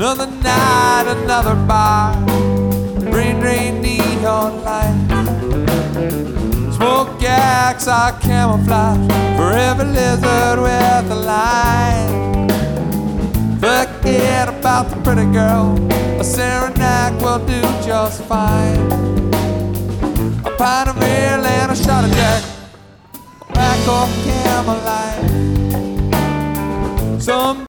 Another night, another bar, rain, rain, neon lights. Smoke axe, our camouflage for every lizard with a line. Forget about the pretty girl, a Saranac will do just fine. A pint of ale and a shot of Jack, a pack of Camelite. Some